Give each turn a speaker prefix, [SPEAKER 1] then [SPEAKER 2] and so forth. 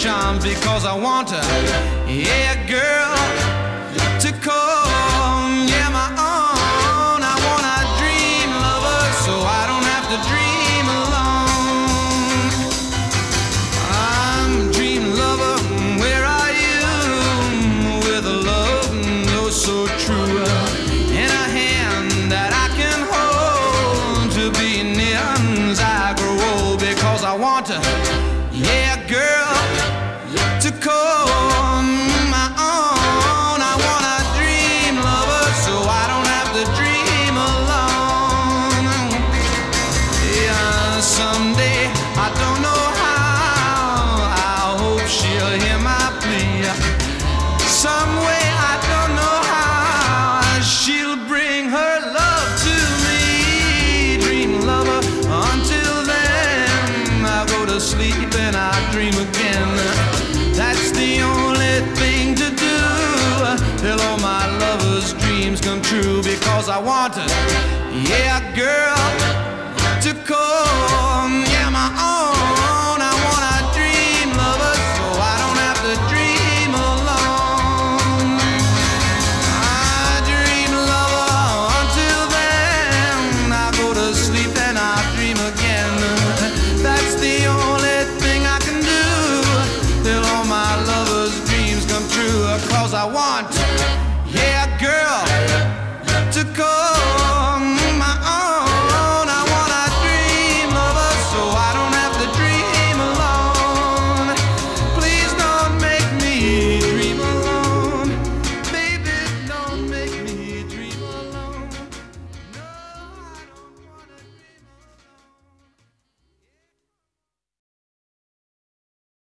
[SPEAKER 1] charms because I want her, yeah, girl, to call, yeah, my own. I want a dream lover so I don't have to dream alone. I'm a dream lover, where are you? With a love oh so true, in a hand that I can hold to be near as I grow old because I want her, yeah, girl, to call my own. I want a dream lover so I don't have to dream alone. Yeah, someday, I don't know how, I hope she'll hear my plea. Some way, I don't know how, she'll bring her love to me. Dream lover, until then, I go to sleep and I dream again. That's the only thing to do till all my lover's dreams come true because I want her.